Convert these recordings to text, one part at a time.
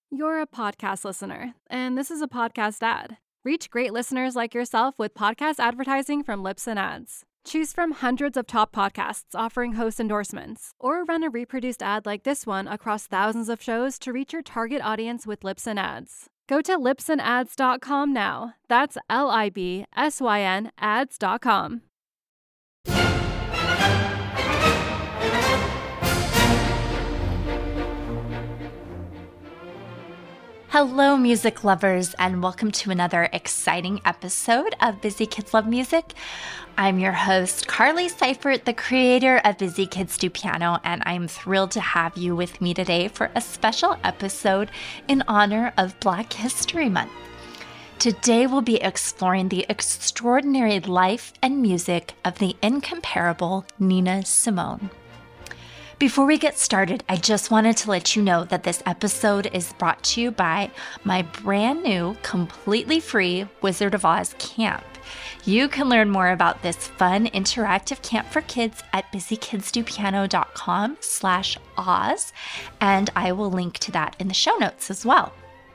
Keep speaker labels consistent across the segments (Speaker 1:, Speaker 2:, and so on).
Speaker 1: You're a podcast listener, and this is a podcast ad. Reach great listeners like yourself with podcast advertising from Libsyn Ads. Choose from hundreds of top podcasts offering host endorsements, or run a reproduced ad like this one across thousands of shows to reach your target audience with Libsyn Ads. Go to libsynads.com now. That's LIBSYN ads.com.
Speaker 2: Hello, music lovers, and welcome to another exciting episode of Busy Kids Love Music. I'm your host, Carly Seifert, the creator of Busy Kids Do Piano, and I'm thrilled to have you with me today for a special episode in honor of Black History Month. Today we'll be exploring the extraordinary life and music of the incomparable Nina Simone. Before we get started, I just wanted to let you know that this episode is brought to you by my brand new, completely free Wizard of Oz camp. You can learn more about this fun, interactive camp for kids at busykidsdopiano.com/Oz, and I will link to that in the show notes as well.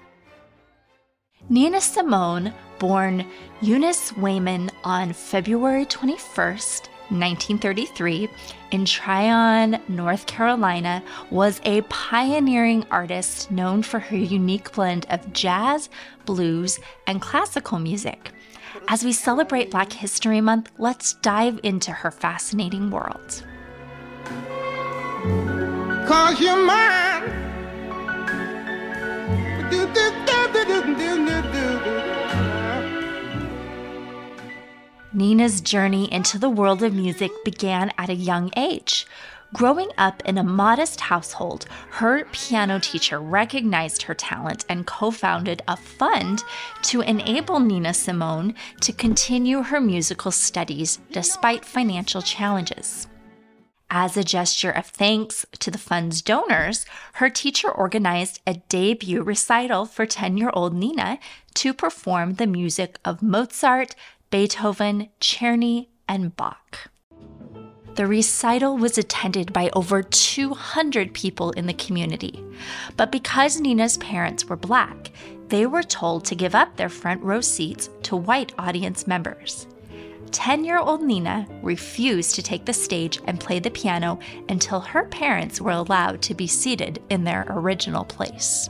Speaker 2: Nina Simone, born Eunice Wayman on February 21st, 1933, in Tryon, North Carolina, was a pioneering artist known for her unique blend of jazz, blues, and classical music. As we celebrate Black History Month, let's dive into her fascinating world.
Speaker 3: 'Cause you're mine.
Speaker 2: Nina's journey into the world of music began at a young age. Growing up in a modest household, her piano teacher recognized her talent and co-founded a fund to enable Nina Simone to continue her musical studies despite financial challenges. As a gesture of thanks to the fund's donors, her teacher organized a debut recital for 10-year-old Nina to perform the music of Mozart, Beethoven, Czerny, and Bach. The recital was attended by over 200 people in the community, but because Nina's parents were Black, they were told to give up their front row seats to white audience members. 10-year-old Nina refused to take the stage and play the piano until her parents were allowed to be seated in their original place.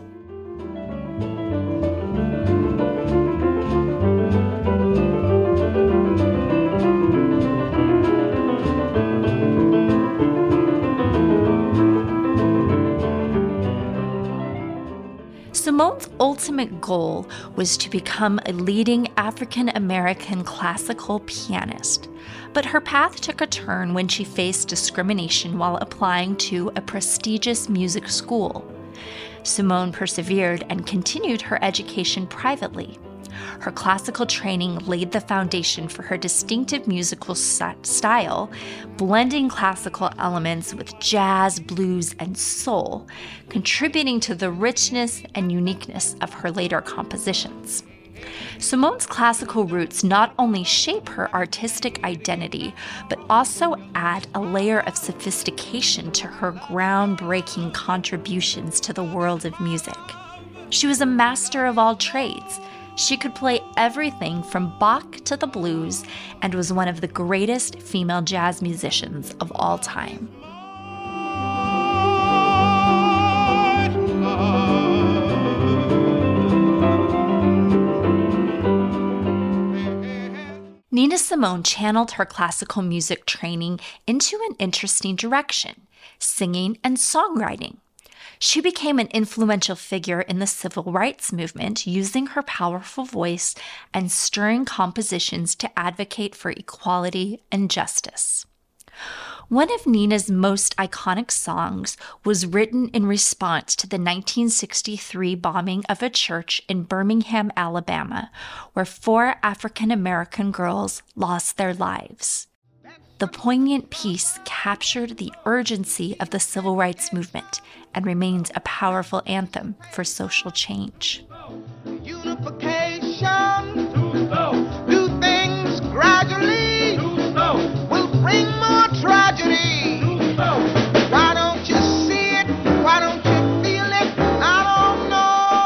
Speaker 2: Simone's ultimate goal was to become a leading African-American classical pianist, but her path took a turn when she faced discrimination while applying to a prestigious music school. Simone persevered and continued her education privately. Her classical training laid the foundation for her distinctive musical style, blending classical elements with jazz, blues, and soul, contributing to the richness and uniqueness of her later compositions. Simone's classical roots not only shape her artistic identity, but also add a layer of sophistication to her groundbreaking contributions to the world of music. She was a master of all trades. She could play everything from Bach to the blues and was one of the greatest female jazz musicians of all time. Nina Simone channeled her classical music training into an interesting direction, singing and songwriting. She became an influential figure in the civil rights movement, using her powerful voice and stirring compositions to advocate for equality and justice. One of Nina's most iconic songs was written in response to the 1963 bombing of a church in Birmingham, Alabama, where 4 African-American girls lost their lives. The poignant piece captured the urgency of the civil rights movement and remains a powerful anthem for social change.
Speaker 3: Unification, do things gradually, will bring more tragedy. Why don't you see it? Why don't you feel it? I don't know.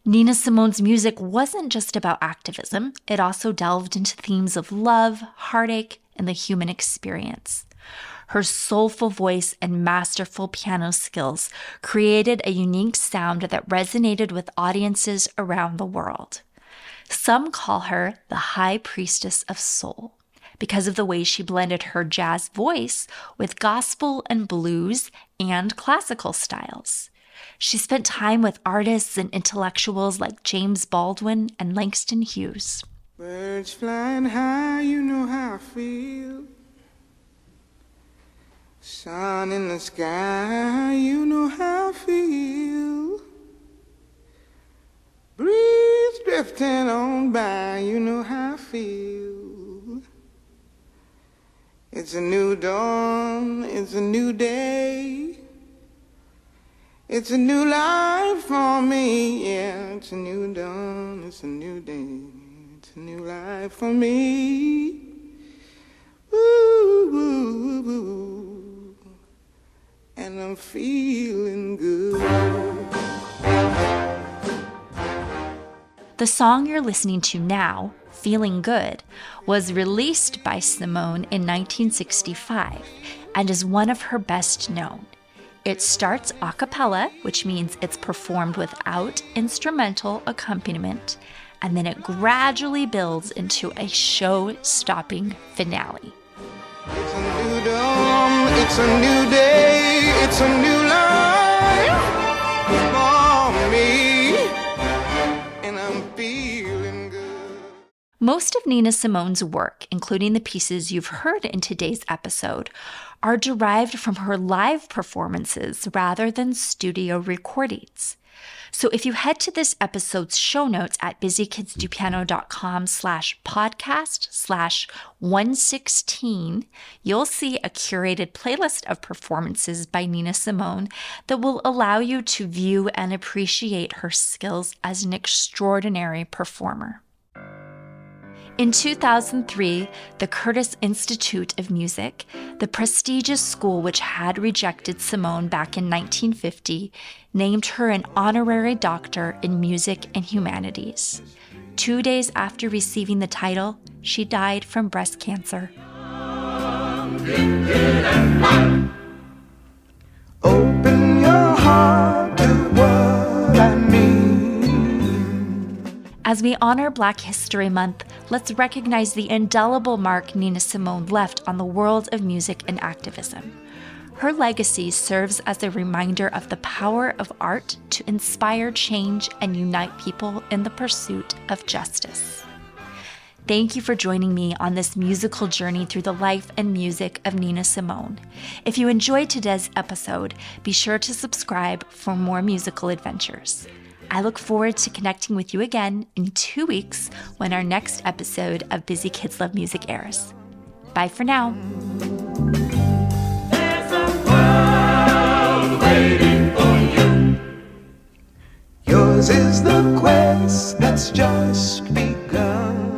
Speaker 2: Nina Simone's music wasn't just about activism. It also delved into themes of love, heartache, and the human experience. Her soulful voice and masterful piano skills created a unique sound that resonated with audiences around the world. Some call her the High Priestess of Soul because of the way she blended her jazz voice with gospel and blues and classical styles. She spent time with artists and intellectuals like James Baldwin and Langston Hughes.
Speaker 3: Birds flying high, you know how I feel. Sun in the sky, you know how I feel. Breeze drifting on by, you know how I feel. It's a new dawn, it's a new day. It's a new life for me, yeah. It's a new dawn, it's a new day. It's a new life for me. Woo, woo, woo, woo. And I'm feeling good.
Speaker 2: The song you're listening to now, Feeling Good, was released by Simone in 1965 and is one of her best known. It starts a cappella, which means it's performed without instrumental accompaniment, and then it gradually builds into a show-stopping finale.
Speaker 3: It's a new dawn, it's a new day, it's a new life for me, and I'm feeling good.
Speaker 2: Most of Nina Simone's work, including the pieces you've heard in today's episode, are derived from her live performances rather than studio recordings. So if you head to this episode's show notes at busykidsdoppiano.com/podcast/116, you'll see a curated playlist of performances by Nina Simone that will allow you to view and appreciate her skills as an extraordinary performer. In 2003, the Curtis Institute of Music, the prestigious school which had rejected Simone back in 1950, named her an honorary doctor in music and humanities. 2 days after receiving the title, she died from breast cancer.
Speaker 3: Open your heart to what I mean.
Speaker 2: As we honor Black History Month, let's recognize the indelible mark Nina Simone left on the world of music and activism. Her legacy serves as a reminder of the power of art to inspire change and unite people in the pursuit of justice. Thank you for joining me on this musical journey through the life and music of Nina Simone. If you enjoyed today's episode, be sure to subscribe for more musical adventures. I look forward to connecting with you again in 2 weeks when our next episode of Busy Kids Love Music airs. Bye for now.
Speaker 3: There's a world waiting for you. Yours is the quest that's just begun.